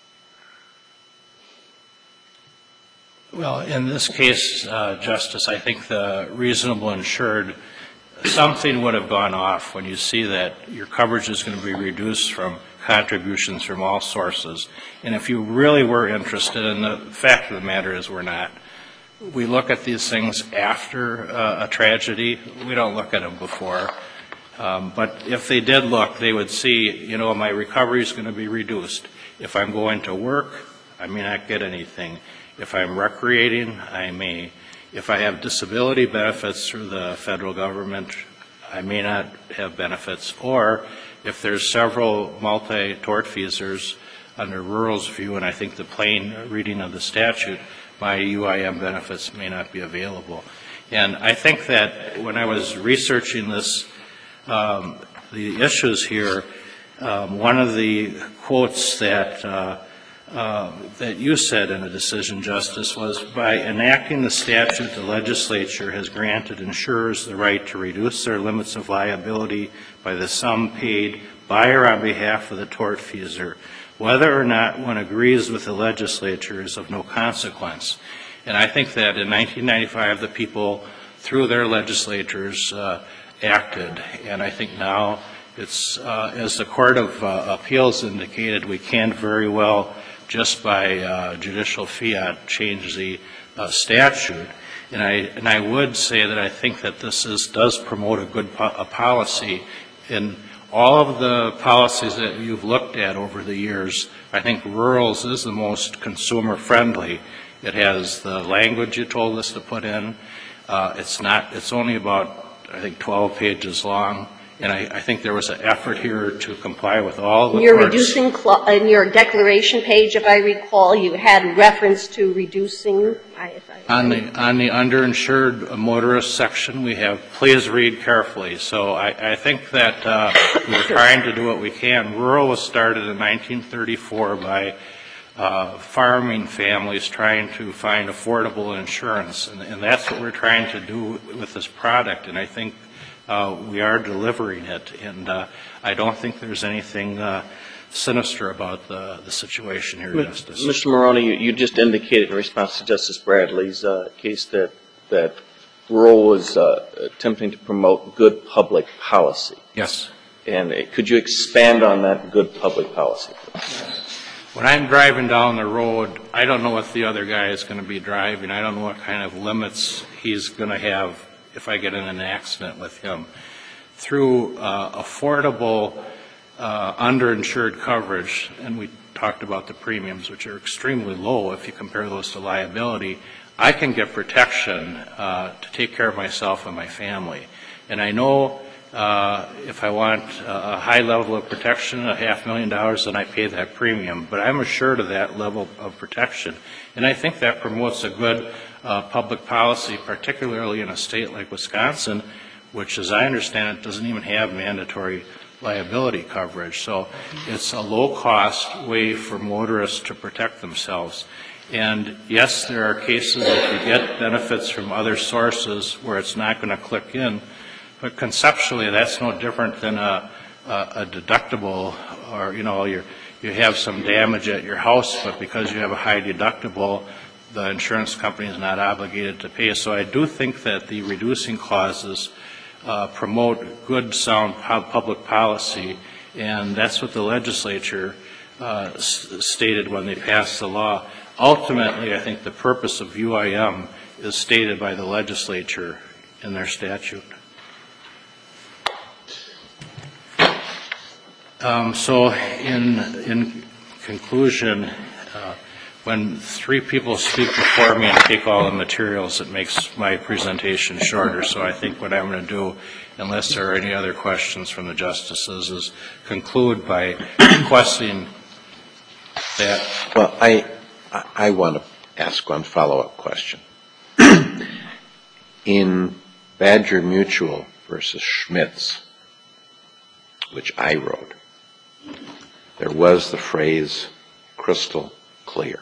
Well, in this case, uh, Justice, I think the reasonable insured, something would have gone off when you see that your coverage is going to be reduced from contributions from all sources. And if you really were interested, and the fact of the matter is we're not, we look at these things after uh, a tragedy. We don't look at them before. Um, but if they did look, they would see, you know, my recovery is going to be reduced. If I'm going to work, I may not get anything. If I'm recreating, I may. If I have disability benefits through the federal government, I may not have benefits. Or if there's several multi-tortfeasors under rural's view, and I think the plain reading of the statute, my U I M benefits may not be available. And I think that when I was researching this, um, the issues here, um, one of the quotes that uh, uh, that you said in a decision, Justice, was by enacting the statute, the legislature has granted insurers the right to reduce their limits of liability by the sum paid by or on behalf of the tortfeasor. Whether or not one agrees with the legislature is of no consequence. And I think that in nineteen ninety-five, the people, through their legislatures, uh, acted. And I think now it's, uh, as the Court of uh, Appeals indicated, we can very well, just by uh, judicial fiat, change the uh, statute. And I, and I would say that I think that this is, does promote a good po- a policy. In all of the policies that you've looked at over the years, I think rural's is the most consumer-friendly. It has the language you told us to put in. Uh, it's not, it's only about, I think, twelve pages long. And I, I think there was an effort here to comply with all the In your courts. reducing, cla- in your declaration page, if I recall, you had reference to reducing. I, if I, On the, on the underinsured motorist section, we have, please read carefully. So I, I think that uh, we're trying to do what we can. Rural was started in nineteen thirty-four by uh, farming families trying to find affordable insurance. And, and that's what we're trying to do with this product. And I think Uh, we are delivering it, and uh, I don't think there's anything uh, sinister about the, the situation here, Justice. Mister Maroney, you, you just indicated in response to Justice Bradley's uh, case that that rural was uh, attempting to promote good public policy. Yes. And uh, could you expand on that good public policy? When I'm driving down the road, I don't know what the other guy is going to be driving. I don't know what kind of limits he's going to have if I get in an accident with him. Through uh, affordable uh, underinsured coverage, and we talked about the premiums, which are extremely low if you compare those to liability, I can get protection uh, to take care of myself and my family. And I know uh, if I want a high level of protection, a half million dollars, then I pay that premium. But I'm assured of that level of protection. And I think that promotes a good Uh, public policy, particularly in a state like Wisconsin, which, as I understand it, doesn't even have mandatory liability coverage. So it's a low-cost way for motorists to protect themselves. And yes, there are cases that you get benefits from other sources where it's not going to click in, but conceptually that's no different than a, a, a deductible, or, you know, you're, you have some damage at your house, but because you have a high deductible, the insurance company is not obligated to pay. So I do think that the reducing clauses uh, promote good, sound public policy, and that's what the legislature uh, s- stated when they passed the law. Ultimately, I think the purpose of U I M is stated by the legislature in their statute. Um, so in, in conclusion, uh, when three people speak before me and take all the materials, it makes my presentation shorter. So I think what I'm going to do, unless there are any other questions from the justices, is conclude by requesting that. Well, I, I want to ask one follow-up question. In Badger Mutual versus Schmitz, which I wrote, there was the phrase crystal clear.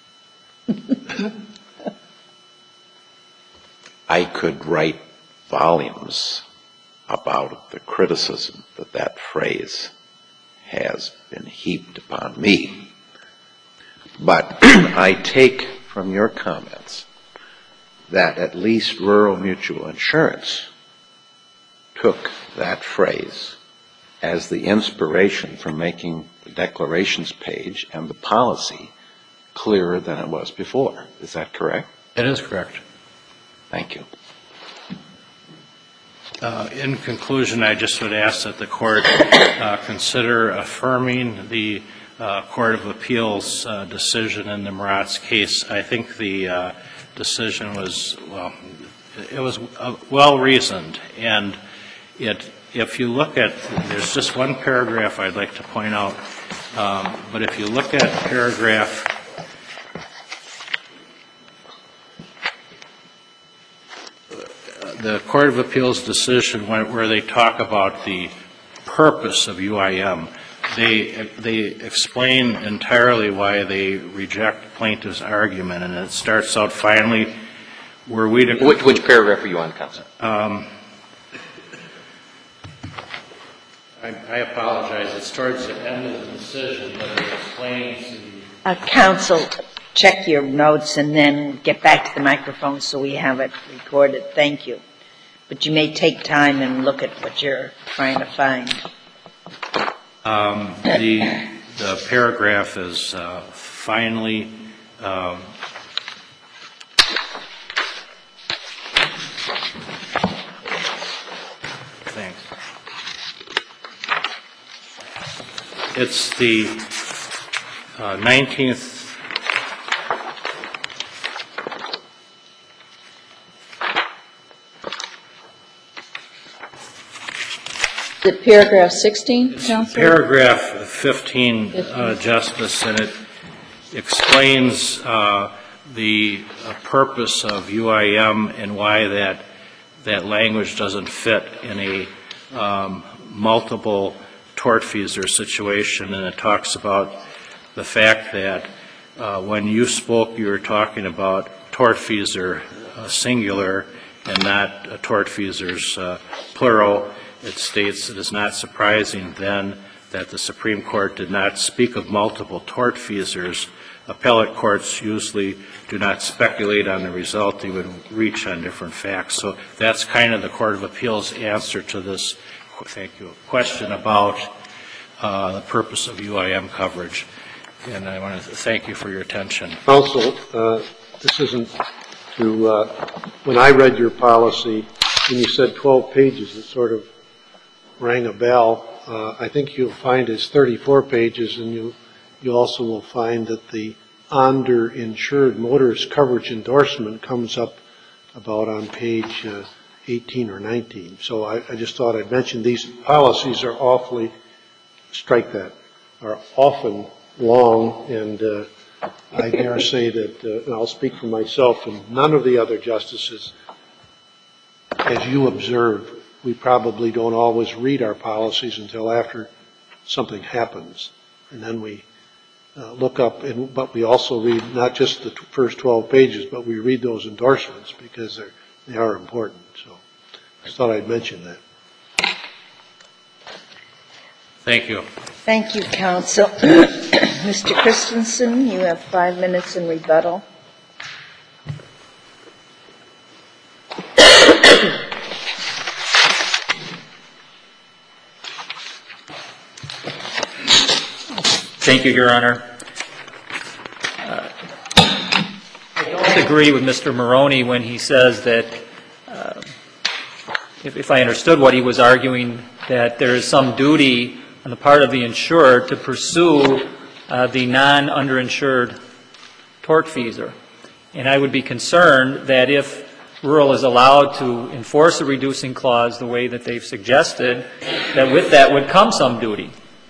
I could write volumes about the criticism that that phrase has been heaped upon me. But I take from your comments that at least Rural Mutual Insurance took that phrase as the inspiration for making the declarations page and the policy clearer than it was before. Is that correct? It is correct. Thank you. Uh, in conclusion, I just would ask that the court uh, consider affirming the uh, Court of Appeals uh, decision in the Maratz case. I think the uh, decision was, well, it was uh, well-reasoned, and it, if you look at, there's just one paragraph I'd like to point out, um, but if you look at paragraph the Court of Appeals decision where they talk about the purpose of U I M, they they explain entirely why they reject plaintiff's argument, and it starts out finally, were we to... Which, which paragraph are you on, Counsel? Um, I, I apologize. It's towards the end of the decision, but it explains the... Uh, counsel, check your notes and then get back to the microphone so we have it recorded. Thank you. But you may take time and look at what you're trying to find. Um, the, the paragraph is uh, finally um, thanks. It's the uh, nineteenth Is it paragraph sixteen, Counselor? Paragraph fifteen, uh, Justice, and it explains uh, the uh, purpose of U I M and why that that language doesn't fit in a um, multiple tortfeasor situation, and it talks about the fact that uh, when you spoke, you were talking about tortfeasor uh, singular and not uh, tortfeasors uh, plural. It states it is not surprising then that the Supreme Court did not speak of multiple tortfeasors. Appellate courts usually do not speculate on the result. They would reach on different facts. So that's kind of the Court of Appeals' answer to this, thank you, question about uh, the purpose of U I M coverage. And I want to thank you for your attention. Counsel, uh, this isn't to, uh, when I read your policy, when you said twelve pages, it sort of rang a bell. Uh, I think you'll find it's thirty-four pages, and you you also will find that the underinsured motorist coverage endorsement comes up about on page uh, eighteen or nineteen. So I, I just thought I'd mention these policies are awfully, strike that, are often long, and uh, I dare say that, uh, and I'll speak for myself and none of the other justices, as you observe, we probably don't always read our policies until after something happens. And then we uh, look up, and, but we also read not just the t- first twelve pages, but we read those endorsements because they're, they are important. So I just thought I'd mention that. Thank you. Thank you, counsel. Mister Christensen, you have five minutes in rebuttal. Thank you, Your Honor. Uh, I don't agree with Mister Maroney when he says that, uh, if, if I understood what he was arguing, that there is some duty on the part of the insured to pursue uh, the non-underinsured tortfeasor. And I would be concerned that if rural is allowed to enforce a reducing clause the way that they've suggested, that with that would come some duty.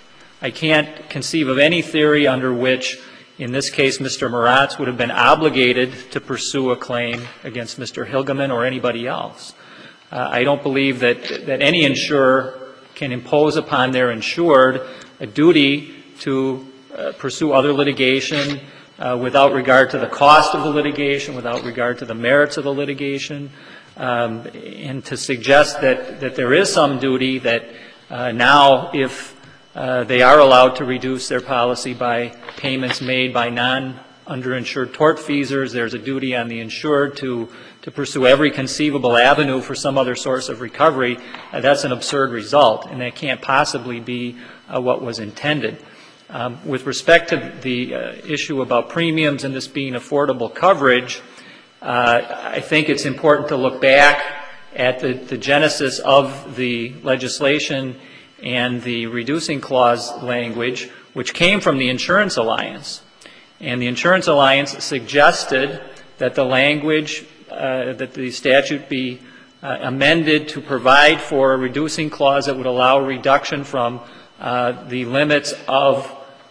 I can't conceive of any theory under which, in this case, Mister Maratz would have been obligated to pursue a claim against Mister Hilgeman or anybody else. Uh, I don't believe that, that any insurer can impose upon their insured a duty to uh, pursue other litigation uh, without regard to the cost of the litigation, without regard to the merits of the litigation, um, and to suggest that, that there is some duty that uh, now if Uh, they are allowed to reduce their policy by payments made by non-underinsured tortfeasors. There's a duty on the insured to, to pursue every conceivable avenue for some other source of recovery. Uh, that's an absurd result, and that can't possibly be uh, what was intended. Um, with respect to the uh, issue about premiums and this being affordable coverage, uh, I think it's important to look back at the, the genesis of the legislation and the reducing clause language, which came from the Insurance Alliance. And the Insurance Alliance suggested that the language, uh, that the statute be uh, amended to provide for a reducing clause that would allow reduction from uh, the limits of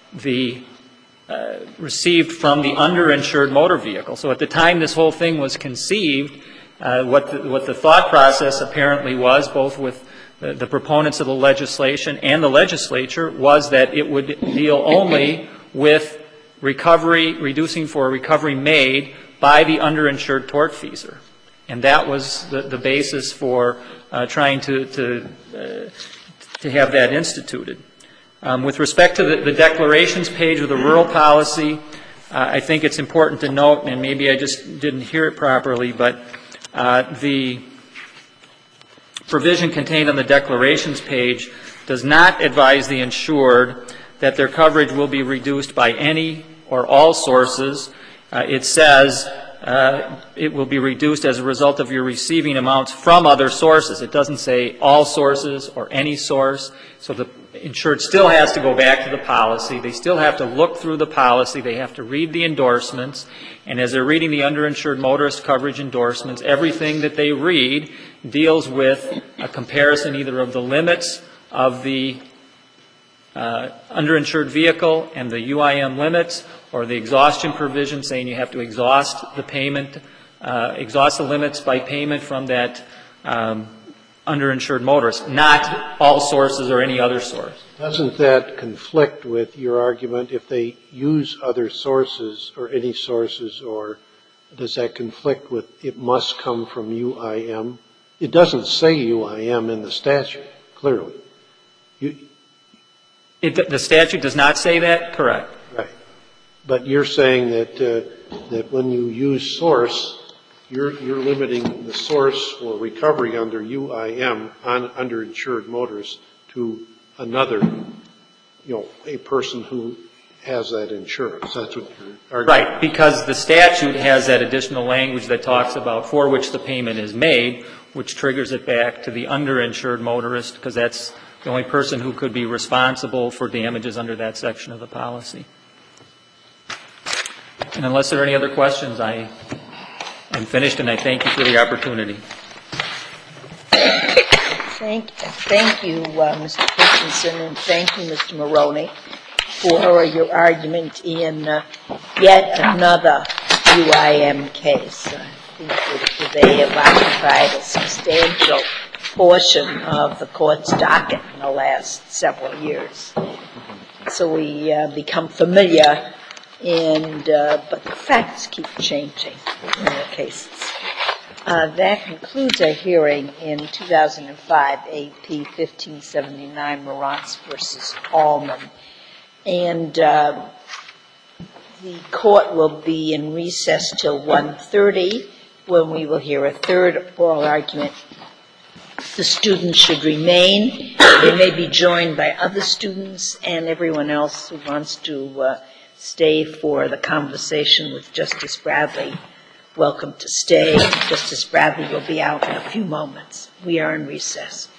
the uh, received from the underinsured motor vehicle. So at the time this whole thing was conceived, uh, what, the, what the thought process apparently was, both with The, the proponents of the legislation and the legislature, was that it would deal only with recovery, reducing for a recovery made by the underinsured tortfeasor. And that was the, the basis for uh, trying to, to, uh, to have that instituted. Um, with respect to the, the declarations page of the rural policy, uh, I think it's important to note, and maybe I just didn't hear it properly, but uh, the provision contained on the declarations page does not advise the insured that their coverage will be reduced by any or all sources. Uh, it says uh, it will be reduced as a result of your receiving amounts from other sources. It doesn't say all sources or any source. So the insured still has to go back to the policy. They still have to look through the policy. They have to read the endorsements. And as they're reading the underinsured motorist coverage endorsements, everything that they read deals with a comparison either of the limits of the uh, underinsured vehicle and the U I M limits, or the exhaustion provision saying you have to exhaust the payment, uh, exhaust the limits by payment from that um, underinsured motorist, not all sources or any other source. Doesn't that conflict with your argument if they use other sources or any sources, or does that conflict with it must come from U I M? It doesn't say U I M in the statute, clearly. You, it, the statute does not say that? Correct. Right. But you're saying that uh, that when you use source, you're you're limiting the source for recovery under U I M on underinsured motorists to another, you know, a person who has that insurance. That's what you're arguing. Right, because the statute has that additional language that talks about for which the payment is made, which triggers it back to the underinsured motorist, because that's the only person who could be responsible for damages under that section of the policy. And unless there are any other questions, I am finished, and I thank you for the opportunity. Thank, thank you, uh, Mister Christensen, and thank you, Mister Maroney, for your argument in uh, yet another U I M case. I think that they have occupied a substantial portion of the court's docket in the last several years. So we uh, become familiar, and uh, but the facts keep changing in the cases. Uh, that concludes our hearing in two thousand five A P fifteen seventy-nine Marantz versus Allman. And uh, the court will be in recess till one thirty, when we will hear a third oral argument. The students should remain. They may be joined by other students and everyone else who wants to uh, stay for the conversation with Justice Bradley. Welcome to stay. Justice Bradley will be out in a few moments. We are in recess.